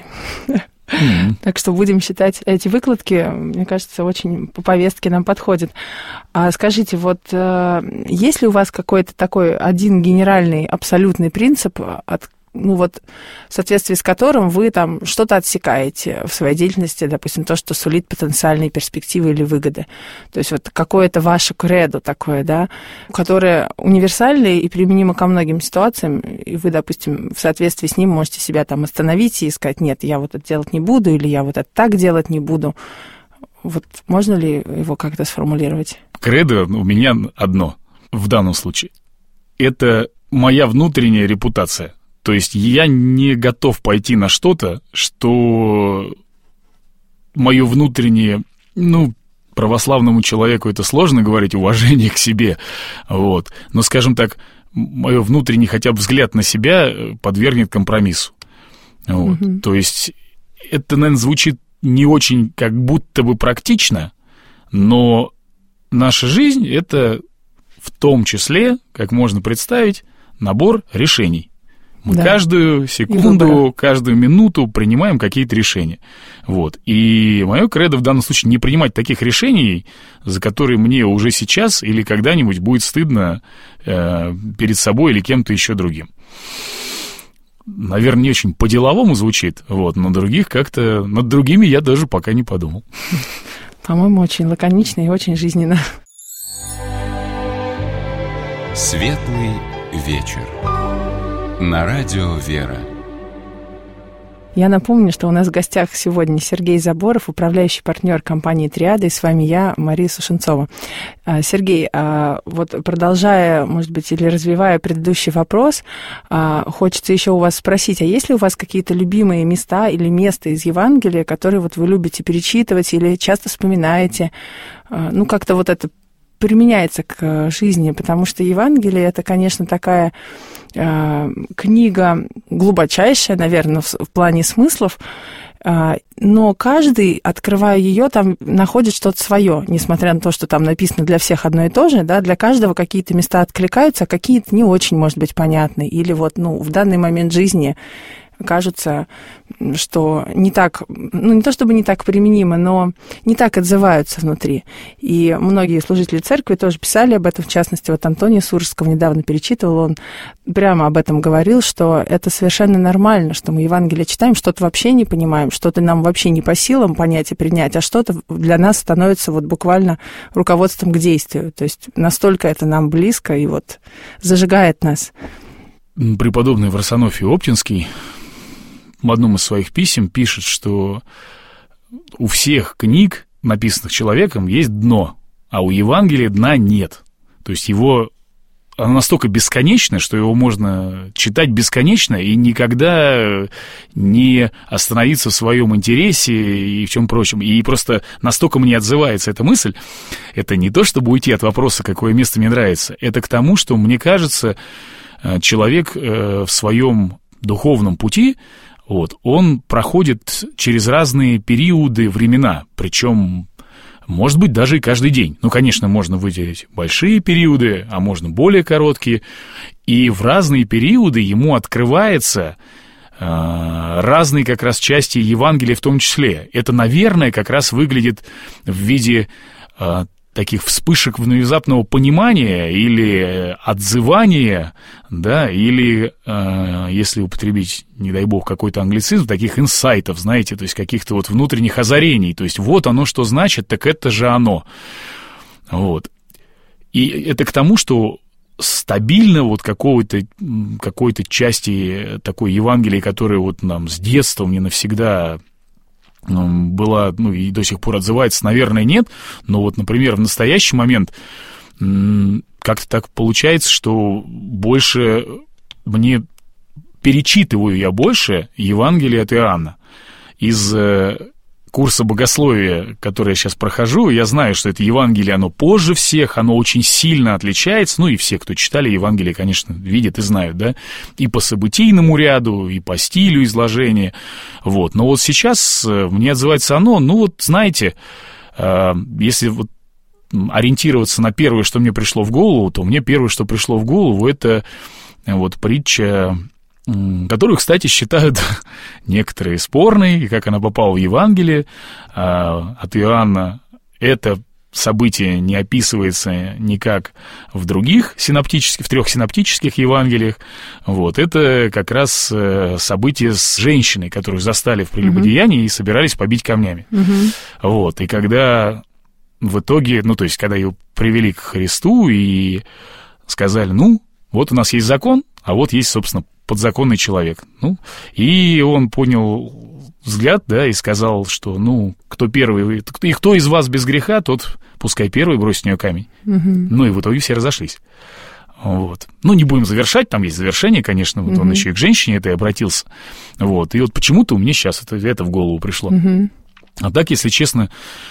Так что будем считать эти выкладки, мне кажется, очень по повестке нам подходят. А скажите, вот есть ли у вас какой-то такой один генеральный, абсолютный принцип, ну вот, в соответствии с которым вы там что-то отсекаете в своей деятельности, допустим, то, что сулит потенциальные перспективы или выгоды. То есть вот какое-то ваше кредо такое, да, которое универсальное и применимо ко многим ситуациям, и вы, допустим, в соответствии с ним можете себя там остановить и сказать, нет, я вот это делать не буду, или я вот это так делать не буду. Вот можно ли его как-то сформулировать? Кредо у меня одно в данном случае. Это моя внутренняя репутация. То есть я не готов пойти на что-то, что мое внутреннее, ну, православному человеку это сложно говорить, уважение к себе, вот. Но, скажем так, мой внутренний хотя бы взгляд на себя подвергнет компромиссу. Вот. То есть это, наверное, звучит не очень как будто бы практично, но наша жизнь — это в том числе, как можно представить, набор решений. Мы каждую секунду, каждую минуту принимаем какие-то решения. Вот. И мое кредо в данном случае не принимать таких решений, за которые мне уже сейчас или когда-нибудь будет стыдно перед собой или кем-то еще другим. Наверное, не очень по-деловому звучит, вот, но других как-то, над другими я даже пока не подумал. По-моему, очень лаконично и очень жизненно. Светлый вечер. На радио «Вера». Я напомню, что у нас в гостях сегодня Сергей Заборов, управляющий партнер компании «Триада», и с вами я, Мария Сушенцова. Сергей, вот продолжая, может быть, или развивая предыдущий вопрос, хочется еще у вас спросить, а есть ли у вас какие-то любимые места или места из Евангелия, которые вот вы любите перечитывать или часто вспоминаете? Ну, как-то вот это применяется к жизни, потому что Евангелие — это, конечно, такая книга глубочайшая, наверное, в плане смыслов, но каждый, открывая ее, там находит что-то свое, несмотря на то, что там написано для всех одно и то же, да, для каждого какие-то места откликаются, а какие-то не очень, может быть, понятны, или вот, ну, в данный момент жизни кажется, что не так, ну, не то чтобы не так применимо, но не так отзываются внутри. И многие служители церкви тоже писали об этом, в частности, вот Антония Суржского недавно перечитывал, он прямо об этом говорил, что это совершенно нормально, что мы Евангелие читаем, что-то вообще не понимаем, что-то нам вообще не по силам понять и принять, а что-то для нас становится вот буквально руководством к действию. То есть настолько это нам близко и вот зажигает нас. Преподобный Варсонофий Оптинский в одном из своих писем пишет, что у всех книг, написанных человеком, есть дно, а у Евангелия дна нет. То есть оно настолько бесконечно, что его можно читать бесконечно и никогда не остановиться в своем интересе и в чем прочем. И просто настолько мне отзывается эта мысль, это не то, чтобы уйти от вопроса, какое место мне нравится, это к тому, что, мне кажется, человек в своем духовном пути, вот, он проходит через разные периоды, времена, причем, может быть, даже и каждый день. Ну, конечно, можно выделить большие периоды, а можно более короткие, и в разные периоды ему открывается разные как раз части Евангелия в том числе. Это, наверное, как раз выглядит в виде таких вспышек внезапного понимания или отзывания, да, или, если употребить, не дай бог, какой-то англицизм, таких инсайтов, знаете, то есть каких-то вот внутренних озарений, то есть вот оно что значит, так это же оно. Вот. И это к тому, что стабильно вот какой-то части такой Евангелия, которая вот нам с детства, мне навсегда была, ну, и до сих пор отзывается, наверное, нет, но вот, например, в настоящий момент как-то так получается, что больше мне перечитываю я больше Евангелие от Иоанна. Из курса богословия, который я сейчас прохожу, я знаю, что это Евангелие, оно позже всех, оно очень сильно отличается, ну и все, кто читали Евангелие, конечно, видят и знают, да, и по событийному ряду, и по стилю изложения, вот, но вот сейчас мне отзывается оно, ну вот, знаете, если вот ориентироваться на первое, что мне пришло в голову, то мне первое, что пришло в голову, это вот притча, которую, кстати, считают некоторые спорной, и как она попала в Евангелие от Иоанна, это событие не описывается никак в других в трех синоптических Евангелиях. Вот, это как раз событие с женщиной, которую застали в прелюбодеянии и собирались побить камнями. Вот, и когда в итоге, ну, то есть, когда ее привели к Христу и сказали, ну, вот у нас есть закон, а вот есть, собственно, подзаконный человек. Ну, и он понял взгляд, да, и сказал, что, ну, кто первый, и кто из вас без греха, тот пускай первый бросит в нее камень. Ну, и в итоге все разошлись. Вот. Ну, не будем завершать, там есть завершение, конечно, вот он еще и к женщине это и обратился. Вот, и вот почему-то мне сейчас это в голову пришло. А так, если честно,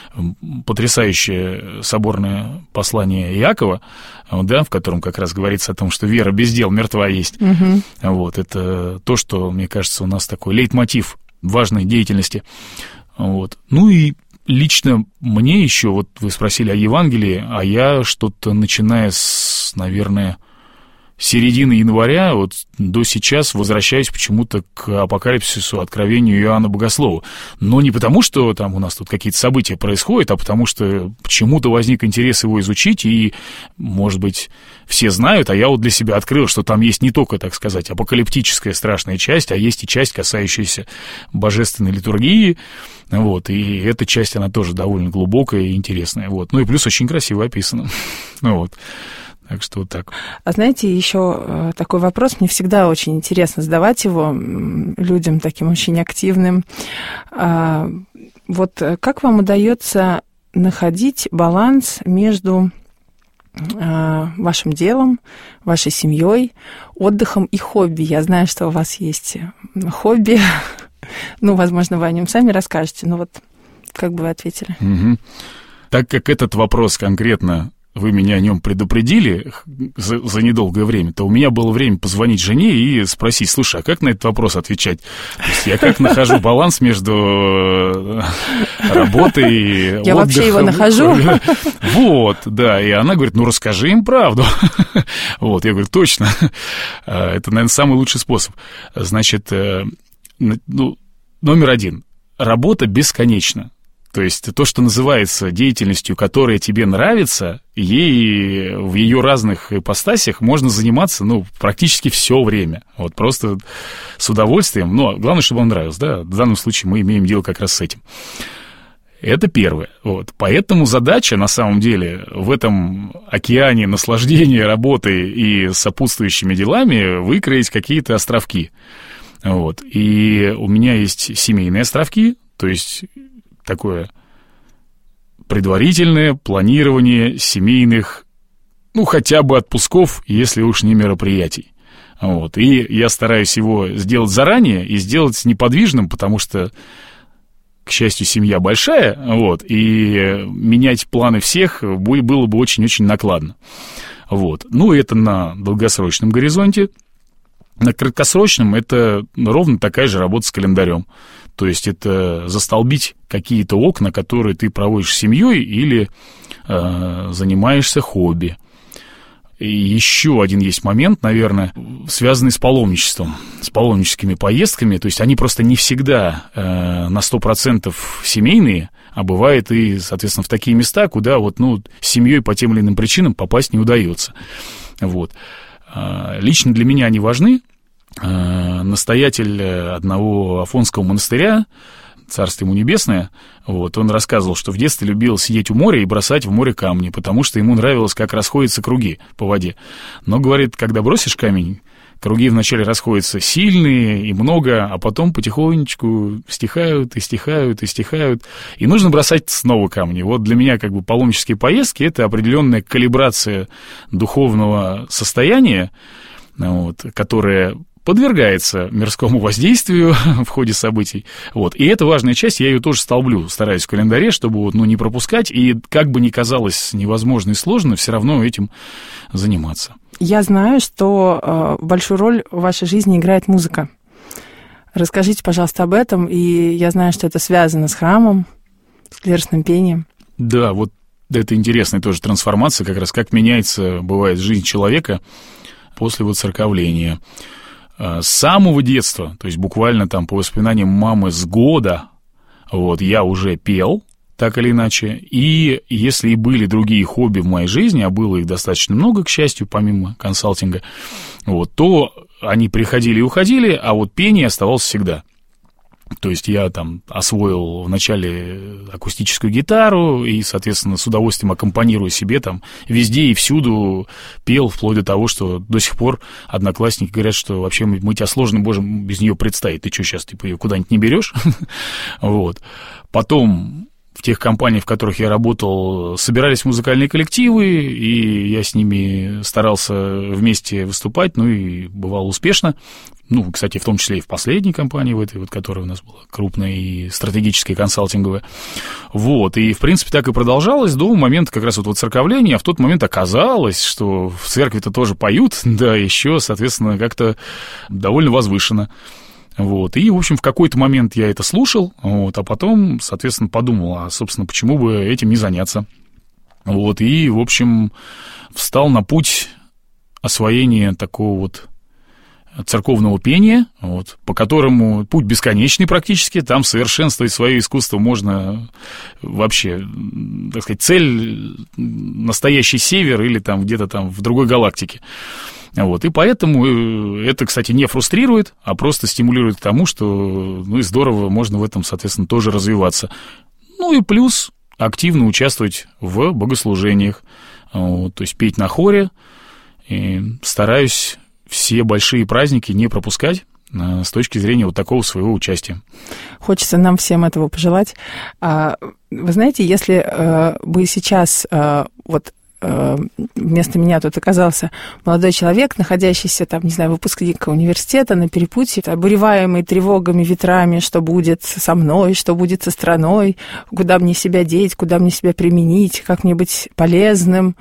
потрясающее соборное послание Иакова, да, в котором как раз говорится о том, что вера без дел мертва есть. Вот, это то, что, мне кажется, у нас такой лейтмотив важной деятельности. Вот. Ну и лично мне еще, вот вы спросили о Евангелии, а я что-то, начиная с, наверное, середины января, вот до сейчас возвращаюсь почему-то к апокалипсису, откровению Иоанна Богослова. Но не потому, что там у нас тут какие-то события происходят, а потому что почему-то возник интерес его изучить, и, может быть, все знают, а я вот для себя открыл, что там есть не только, так сказать, апокалиптическая страшная часть, а есть и часть, касающаяся божественной литургии, вот, и эта часть, она тоже довольно глубокая и интересная, вот. Ну и плюс очень красиво описана, вот. Так что вот так. А знаете, еще такой вопрос, мне всегда очень интересно задавать его людям таким очень активным. Вот как вам удается находить баланс между вашим делом, вашей семьей, отдыхом и хобби? Я знаю, что у вас есть хобби. Ну, возможно, вы о нем сами расскажете, но вот как бы вы ответили? Угу. Так как этот вопрос конкретно вы меня о нем предупредили за недолгое время, то у меня было время позвонить жене и спросить: слушай, а как на этот вопрос отвечать? То есть я как нахожу баланс между работой и отдыхом? Я вообще его нахожу. Вот, да, и она говорит: ну, расскажи им правду. Вот, я говорю: точно, это, наверное, самый лучший способ. Значит, ну, номер один, работа бесконечна. То есть то, что называется деятельностью, которая тебе нравится, ей в ее разных ипостасях можно заниматься, ну, практически все время. Вот просто с удовольствием. Но главное, чтобы вам нравилось, да. В данном случае мы имеем дело как раз с этим. Это первое. Вот. Поэтому задача, на самом деле, в этом океане наслаждения работой и сопутствующими делами выкроить какие-то островки. Вот. И у меня есть семейные островки, то есть такое предварительное планирование семейных, ну, хотя бы отпусков, если уж не мероприятий. Вот. И я стараюсь его сделать заранее и сделать неподвижным, потому что, к счастью, семья большая, вот, и менять планы всех было бы очень-очень накладно. Вот. Ну, это на долгосрочном горизонте. На краткосрочном это ровно такая же работа с календарем. То есть это застолбить какие-то окна, которые ты проводишь с семьей или занимаешься хобби. И еще один есть момент, наверное, связанный с паломничеством, с паломническими поездками. То есть они просто не всегда на 100% семейные, а бывает и, соответственно, в такие места, куда вот, ну, с семьей по тем или иным причинам попасть не удается. Вот. Лично для меня они важны. Настоятель одного афонского монастыря, царство ему небесное, вот, он рассказывал, что в детстве любил сидеть у моря и бросать в море камни, потому что ему нравилось, как расходятся круги по воде. Но, говорит, когда бросишь камень, круги вначале расходятся сильные и много, а потом потихонечку стихают и стихают и стихают, и нужно бросать снова камни. Вот для меня как бы паломнические поездки — это определенная калибрация духовного состояния, вот, которая подвергается мирскому воздействию в ходе событий. Вот. И это важная часть, я ее тоже столблю, стараюсь в календаре, чтобы вот, ну, не пропускать, и как бы ни казалось невозможно и сложно, все равно этим заниматься. Я знаю, что большую роль в вашей жизни играет музыка. Расскажите, пожалуйста, об этом, и я знаю, что это связано с храмом, с клиросным пением. Да, вот это интересная тоже трансформация, как раз как меняется, бывает, жизнь человека после воцерковления. С самого детства, то есть буквально там по воспоминаниям мамы с года, вот, я уже пел, так или иначе, и если и были другие хобби в моей жизни, а было их достаточно много, к счастью, помимо консалтинга, вот, то они приходили и уходили, а вот пение оставалось всегда. То есть я там освоил вначале акустическую гитару и, соответственно, с удовольствием аккомпанирую себе там везде и всюду пел, вплоть до того, что до сих пор одноклассники говорят, что вообще мы тебя сложно можем без нее представить. Ты что, сейчас типа ее куда-нибудь не берешь? Вот. Потом в тех компаниях, в которых я работал, собирались музыкальные коллективы, и я с ними старался вместе выступать, ну и бывало успешно. Ну, кстати, в том числе и в последней компании, в этой вот, которая у нас была крупная и стратегическая, консалтинговая. Вот, и, в принципе, так и продолжалось до момента как раз вот воцерковления, а в тот момент оказалось, что в церкви-то тоже поют, да, еще, соответственно, как-то довольно возвышенно. Вот, и, в общем, в какой-то момент я это слушал, вот, а потом, соответственно, подумал, а, собственно, почему бы этим не заняться. Вот, и, в общем, встал на путь освоения такого вот церковного пения, вот, по которому путь бесконечный практически, там совершенствовать свое искусство можно вообще, так сказать, цель настоящий север или там где-то там в другой галактике. Вот, и поэтому это, кстати, не фрустрирует, а просто стимулирует к тому, что, ну, и здорово, можно в этом, соответственно, тоже развиваться. Ну, и плюс активно участвовать в богослужениях. то есть петь на хоре, и стараюсь все большие праздники не пропускать с точки зрения вот такого своего участия. Хочется нам всем этого пожелать. Вы знаете, если бы сейчас вместо меня тут оказался молодой человек, находящийся там, не знаю, выпускник университета на перепутье, обуреваемый тревогами, ветрами, что будет со мной, что будет со страной, куда мне себя деть, куда мне себя применить, как мне быть полезным,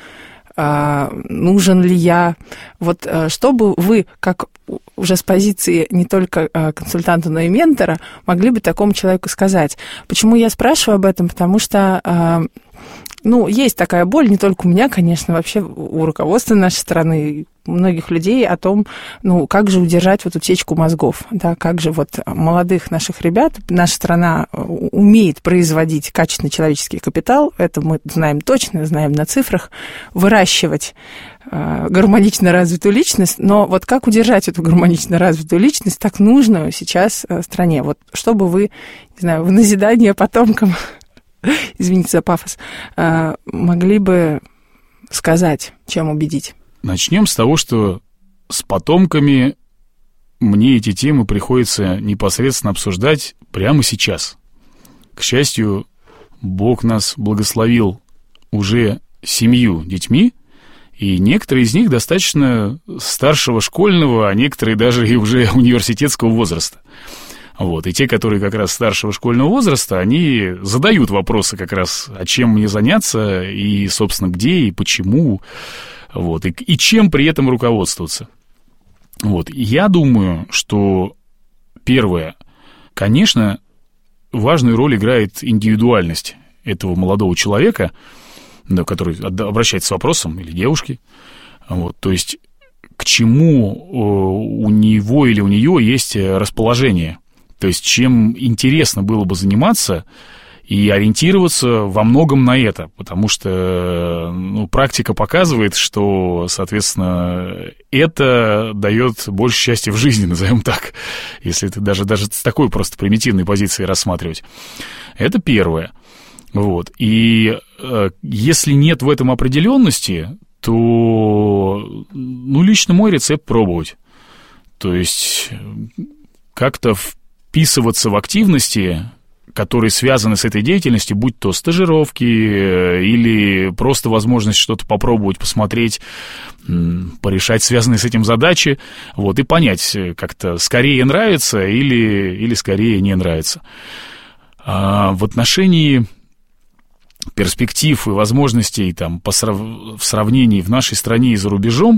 нужен ли я. Вот что бы вы, как уже с позиции не только консультанта, но и ментора, могли бы такому человеку сказать? Почему я спрашиваю об этом? Потому что есть такая боль, не только у меня, конечно, вообще у руководства нашей страны, у многих людей о том, как же удержать вот утечку мозгов, да, как же вот молодых наших ребят, наша страна умеет производить качественный человеческий капитал, это мы знаем точно, знаем на цифрах, выращивать гармонично развитую личность, но вот как удержать эту гармонично развитую личность, так нужно сейчас стране. Вот чтобы вы, не знаю, в назидание потомкам, извините за пафос, могли бы сказать, чем убедить? Начнем с того, что с потомками мне эти темы приходится непосредственно обсуждать прямо сейчас. К счастью, Бог нас благословил уже 7 детьми, и некоторые из них достаточно старшего школьного, а некоторые даже и уже университетского возраста. И те, которые как раз старшего школьного возраста, они задают вопросы как раз, а чем мне заняться, и, собственно, где, и почему, и чем при этом руководствоваться. Я думаю, что первое, конечно, важную роль играет индивидуальность этого молодого человека, который обращается с вопросом, или девушки, то есть к чему у него или у нее есть расположение. То есть чем интересно было бы заниматься и ориентироваться во многом на это, потому что практика показывает, что, соответственно, это дает больше счастья в жизни, назовем так, если это даже с такой просто примитивной позиции рассматривать. Это первое. И если нет в этом определенности, то, лично мой рецепт пробовать. То есть как-то вписываться в активности, которые связаны с этой деятельностью, будь то стажировки или просто возможность что-то попробовать, посмотреть, порешать связанные с этим задачи, и понять, как-то скорее нравится или скорее не нравится. В отношении перспектив и возможностей в сравнении в нашей стране и за рубежом,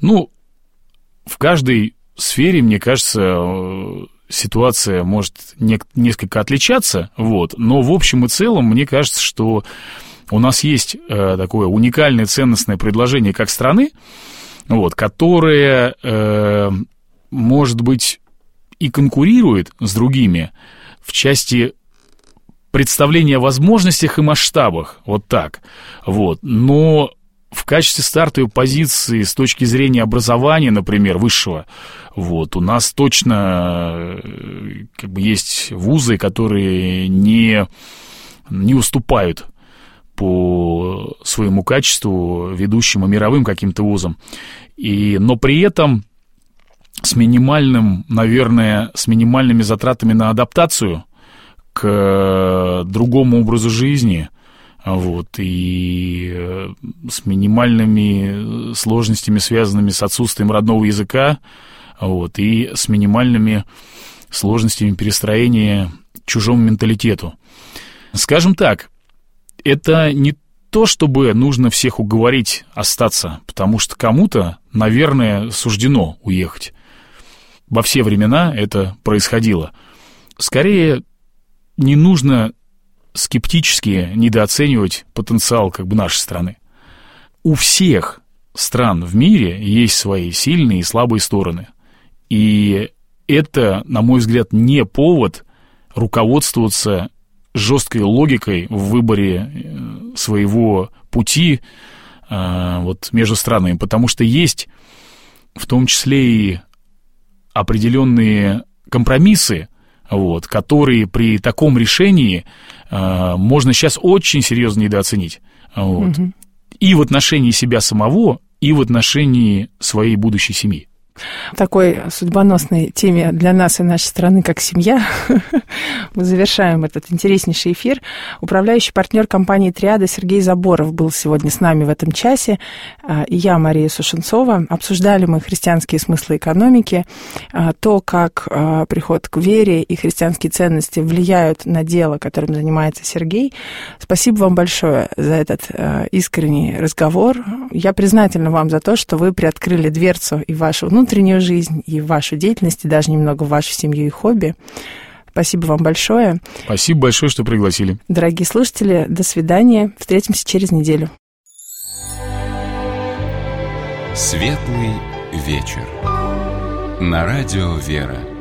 в каждой сфере, мне кажется, ситуация может несколько отличаться, но в общем и целом, мне кажется, что у нас есть такое уникальное ценностное предложение как страны, которое, может быть, и конкурирует с другими в части представления о возможностях и масштабах, но в качестве стартовой позиции с точки зрения образования, например, высшего, у нас точно есть вузы, которые не уступают по своему качеству ведущим и мировым каким-то вузам. Но при этом с минимальными затратами на адаптацию к другому образу жизни, и с минимальными сложностями, связанными с отсутствием родного языка, и с минимальными сложностями перестроения чужому менталитету. Скажем так, это не то, чтобы нужно всех уговорить остаться, потому что кому-то, наверное, суждено уехать. Во все времена это происходило. Скорее, не нужно скептически недооценивать потенциал нашей страны. У всех стран в мире есть свои сильные и слабые стороны. И это, на мой взгляд, не повод руководствоваться жесткой логикой в выборе своего пути между странами, потому что есть в том числе и определенные компромиссы, которые при таком решении можно сейчас очень серьезно недооценить. и в отношении себя самого, и в отношении своей будущей семьи. В такой судьбоносной теме для нас и нашей страны, как семья, мы завершаем этот интереснейший эфир. Управляющий партнер компании «Триада» Сергей Заборов был сегодня с нами в этом часе. И я, Мария Сушенцова. Обсуждали мы христианские смыслы экономики, то, как приход к вере и христианские ценности влияют на дело, которым занимается Сергей. Спасибо вам большое за этот искренний разговор. Я признательна вам за то, что вы приоткрыли дверцу и вашу внутреннюю жизнь, и вашу деятельность, и даже немного вашу семью и хобби. Спасибо вам большое. Спасибо большое, что пригласили. Дорогие слушатели, до свидания. Встретимся через неделю. Светлый вечер. На радио «Вера».